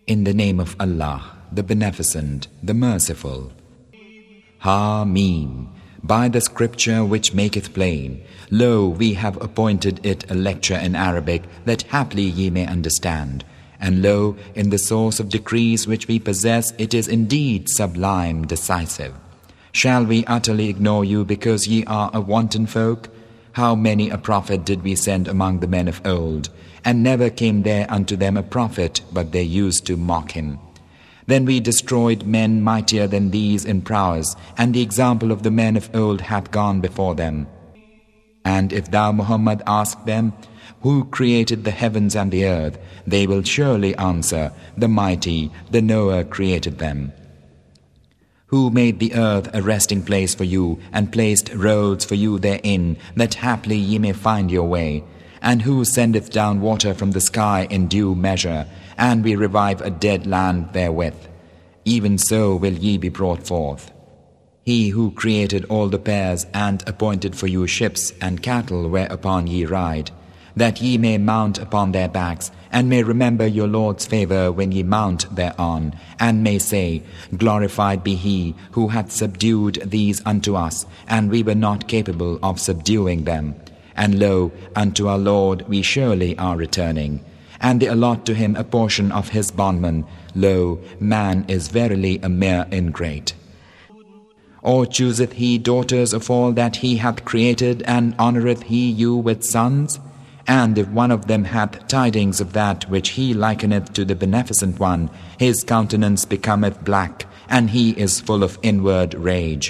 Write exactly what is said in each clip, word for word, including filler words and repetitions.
In the name of Allah, the Beneficent, the Merciful. Ha-Mim. By the scripture which maketh plain, lo, we have appointed it a lecture in Arabic, that haply ye may understand. And lo, in the source of decrees which we possess, it is indeed sublime, decisive. Shall we utterly ignore you because ye are a wanton folk? How many a prophet did we send among the men of old, and never came there unto them a prophet, but they used to mock him. Then we destroyed men mightier than these in prowess, and the example of the men of old hath gone before them. And if thou, Muhammad, ask them, who created the heavens and the earth, they will surely answer, the Mighty, the Knower created them. Who made the earth a resting place for you, and placed roads for you therein, that haply ye may find your way? And who sendeth down water from the sky in due measure, and we revive a dead land therewith? Even so will ye be brought forth. He who created all the pairs, and appointed for you ships and cattle whereupon ye ride, that ye may mount upon their backs, and may remember your Lord's favour when ye mount thereon, and may say, Glorified be He who hath subdued these unto us, and we were not capable of subduing them. And lo, unto our Lord we surely are returning. And they allot to him a portion of his bondman. Lo, man is verily a mere ingrate. Or chooseth he daughters of all that he hath created, and honoureth he you with sons? And if one of them hath tidings of that which he likeneth to the Beneficent One, his countenance becometh black, and he is full of inward rage.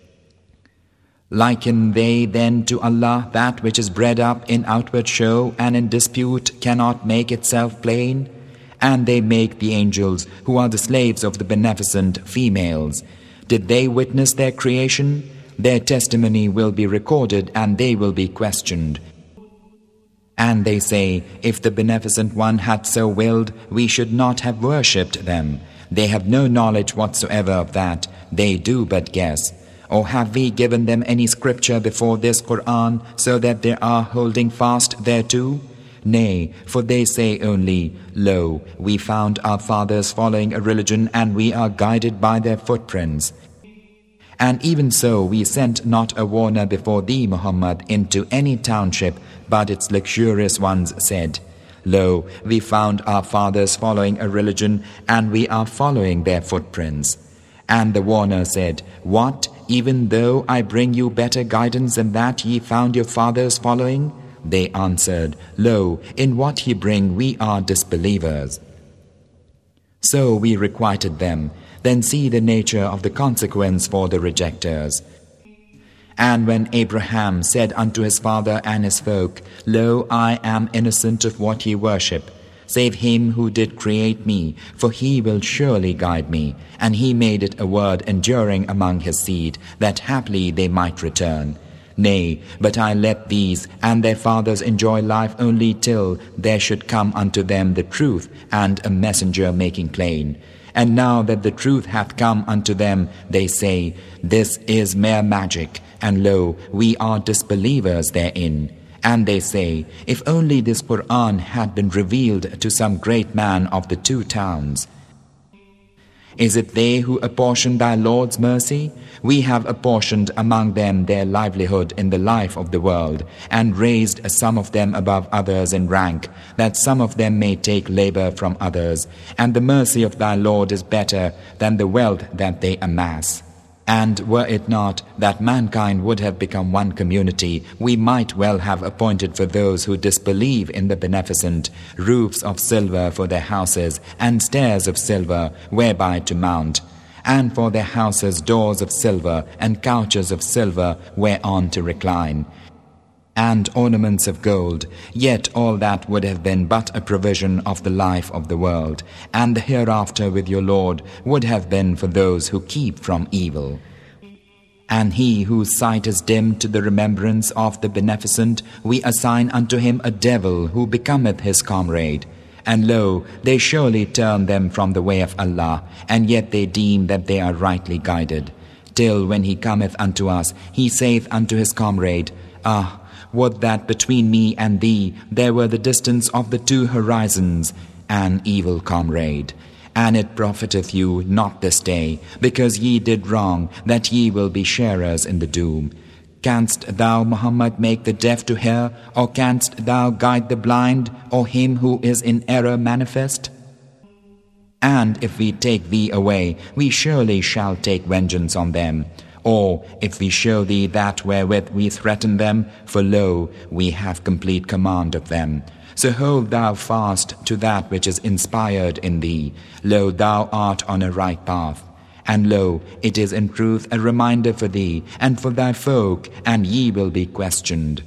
Liken they then to Allah that which is bred up in outward show, and in dispute cannot make itself plain? And they make the angels, who are the slaves of the Beneficent, females. Did they witness their creation? Their testimony will be recorded, and they will be questioned. And they say, if the Beneficent One had so willed, we should not have worshipped them. They have no knowledge whatsoever of that, they do but guess. Or have we given them any scripture before this Qur'an, so that they are holding fast thereto? Nay, for they say only, Lo, we found our fathers following a religion, and we are guided by their footprints. And even so we sent not a warner before thee, Muhammad, into any township, but its luxurious ones said, Lo, we found our fathers following a religion, and we are following their footprints. And the warner said, What, even though I bring you better guidance than that ye found your fathers following? They answered, Lo, in what ye bring we are disbelievers. So we requited them. Then see the nature of the consequence for the rejectors. And when Abraham said unto his father and his folk, Lo, I am innocent of what ye worship, save him who did create me, for he will surely guide me. And he made it a word enduring among his seed, that haply they might return. Nay, but I let these and their fathers enjoy life only till there should come unto them the truth and a messenger making plain. And now that the truth hath come unto them, they say, This is mere magic, and lo, we are disbelievers therein. And they say, If only this Qur'an had been revealed to some great man of the two towns. Is it they who apportion thy Lord's mercy? We have apportioned among them their livelihood in the life of the world, and raised some of them above others in rank, that some of them may take labor from others. And the mercy of thy Lord is better than the wealth that they amass. And were it not that mankind would have become one community, we might well have appointed for those who disbelieve in the Beneficent roofs of silver for their houses, and stairs of silver whereby to mount, and for their houses doors of silver, and couches of silver whereon to recline, and ornaments of gold. Yet all that would have been but a provision of the life of the world, and the hereafter with your Lord would have been for those who keep from evil. And he whose sight is dim to the remembrance of the Beneficent, we assign unto him a devil who becometh his comrade. And lo, they surely turn them from the way of Allah, and yet they deem that they are rightly guided. Till when he cometh unto us, he saith unto his comrade, Ah, would that between me and thee there were the distance of the two horizons, an evil comrade. And it profiteth you not this day, because ye did wrong, that ye will be sharers in the doom. Canst thou, Muhammad, make the deaf to hear, or canst thou guide the blind, or him who is in error manifest? And if we take thee away, we surely shall take vengeance on them. Or if we show thee that wherewith we threaten them, for lo, we have complete command of them. So hold thou fast to that which is inspired in thee. Lo, thou art on a right path. And lo, it is in truth a reminder for thee and for thy folk, and ye will be questioned.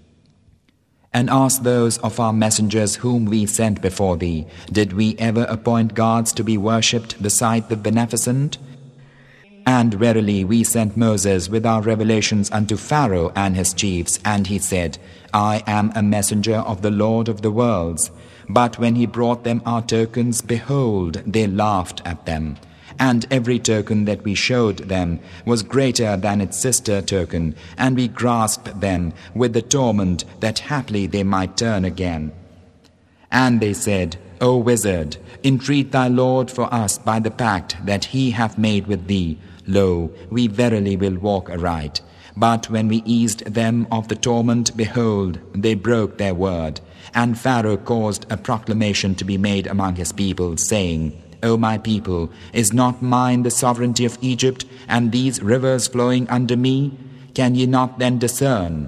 And ask those of our messengers whom we sent before thee, did we ever appoint gods to be worshipped beside the Beneficent? And verily we sent Moses with our revelations unto Pharaoh and his chiefs, and he said, I am a messenger of the Lord of the worlds. But when he brought them our tokens, behold, they laughed at them. And every token that we showed them was greater than its sister token, and we grasped them with the torment that haply they might turn again. And they said, O wizard, entreat thy Lord for us by the pact that he hath made with thee. Lo, we verily will walk aright. But when we eased them of the torment, behold, they broke their word. And Pharaoh caused a proclamation to be made among his people, saying, O my people, is not mine the sovereignty of Egypt, and these rivers flowing under me? Can ye not then discern?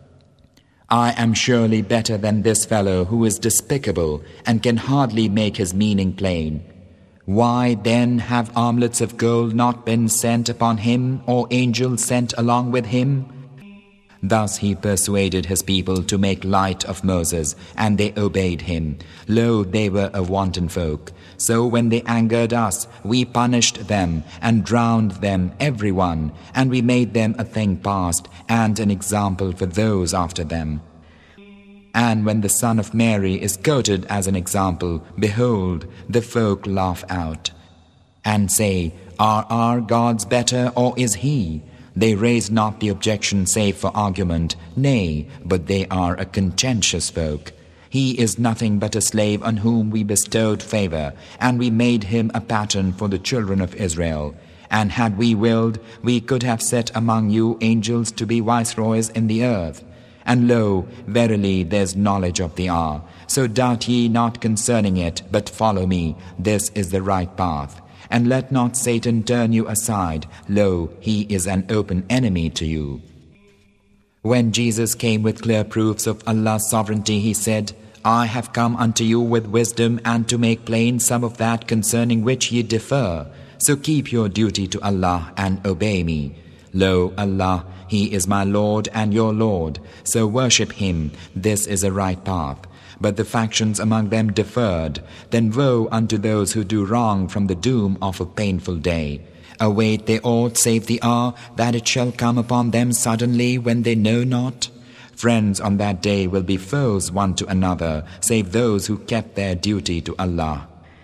I am surely better than this fellow who is despicable, and can hardly make his meaning plain. Why then have armlets of gold not been sent upon him, or angels sent along with him? Thus he persuaded his people to make light of Moses, and they obeyed him. Lo, they were a wanton folk. So when they angered us, we punished them, and drowned them every one, and we made them a thing past, and an example for those after them. And when the son of Mary is quoted as an example, behold, the folk laugh out, and say, Are our gods better, or is he? They raise not the objection save for argument, nay, but they are a contentious folk. He is nothing but a slave on whom we bestowed favor, and we made him a pattern for the children of Israel. And had we willed, we could have set among you angels to be viceroys in the earth. And lo, verily there's knowledge of the hour. So doubt ye not concerning it, but follow me. This is the right path. And let not Satan turn you aside. Lo, he is an open enemy to you. When Jesus came with clear proofs of Allah's sovereignty, he said, I have come unto you with wisdom, and to make plain some of that concerning which ye differ. So keep your duty to Allah and obey me. Lo, Allah, He is my Lord and your Lord, so worship Him. This is a right path. But the factions among them differed. Then woe unto those who do wrong from the doom of a painful day. Await they aught save the hour that it shall come upon them suddenly when they know not? Friends on that day will be foes one to another, save those who kept their duty to Allah.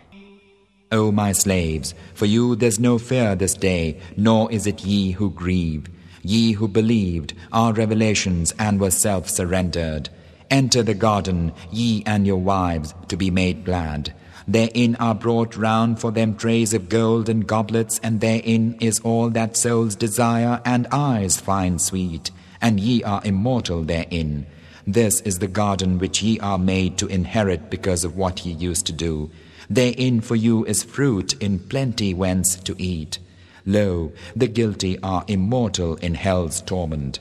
O my slaves, for you there's no fear this day, nor is it ye who grieve. Ye who believed our revelations and were self-surrendered. Enter the garden, ye and your wives, to be made glad. Therein are brought round for them trays of gold and goblets, and therein is all that souls desire and eyes find sweet, and ye are immortal therein. This is the garden which ye are made to inherit because of what ye used to do. Therein for you is fruit in plenty whence to eat. Lo, the guilty are immortal in hell's torment.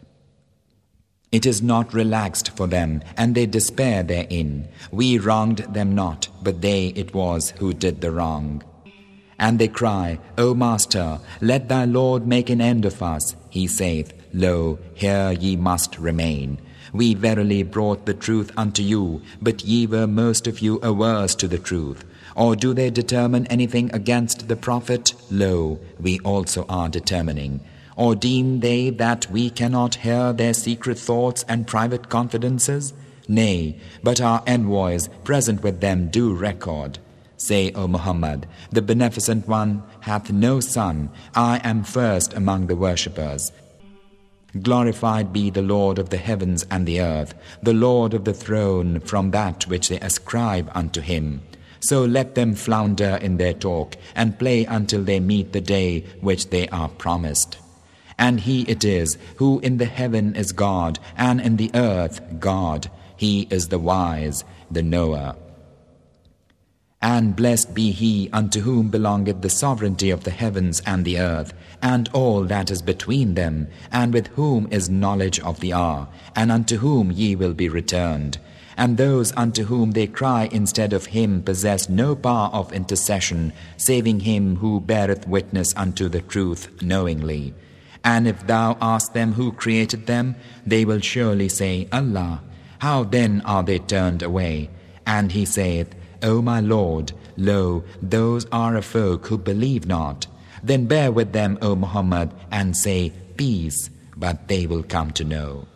It is not relaxed for them, and they despair therein. We wronged them not, but they it was who did the wrong. And they cry, O Master, let thy Lord make an end of us. He saith, Lo, here ye must remain. We verily brought the truth unto you, but ye were most of you averse to the truth. Or do they determine anything against the Prophet? Lo, we also are determining. Or deem they that we cannot hear their secret thoughts and private confidences? Nay, but our envoys present with them do record. Say, O Muhammad, the Beneficent One hath no son. I am first among the worshippers. Glorified be the Lord of the heavens and the earth, the Lord of the throne from that which they ascribe unto him. So let them flounder in their talk and play until they meet the day which they are promised. And He it is who in the heaven is God, and in the earth God. He is the wise, the knower. And blessed be He unto whom belongeth the sovereignty of the heavens and the earth, and all that is between them, and with whom is knowledge of the hour, and unto whom ye will be returned. And those unto whom they cry instead of Him possess no power of intercession, saving Him who beareth witness unto the truth knowingly. And if thou ask them who created them, they will surely say, Allah. How then are they turned away? And He saith, O my Lord, lo, those are a folk who believe not. Then bear with them, O Muhammad, and say, Peace, but they will come to know.